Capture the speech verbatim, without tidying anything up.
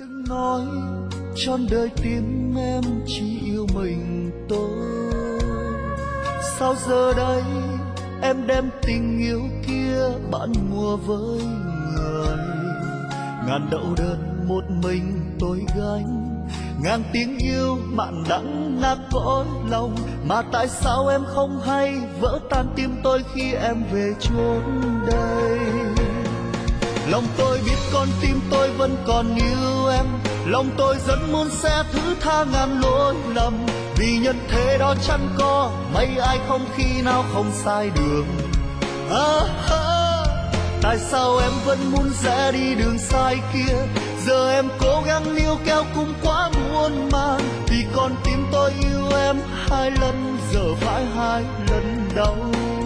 từng nói trọn đời tim em chỉ yêu mình tôi, sao giờ đây em đem tình yêu kia bán mua với người. Ngàn đậu đơn một mình tôi gánh, ngàn tiếng yêu mặn đắng nát cõi lòng, mà tại sao em không hay vỡ tan tim tôi khi em về chốn đây. Lòng tôi biết con tim tôi vẫn còn yêu em, lòng tôi rất muốn sẽ thứ tha ngàn lỗi lầm, vì nhân thế đó chẳng có mấy ai không khi nào không sai đường. À, à, tại sao em vẫn muốn rẽ đi đường sai kia, giờ em cố gắng níu kéo cũng quá muôn màng, vì con tim tôi yêu em hai lần giờ phải hai lần đau.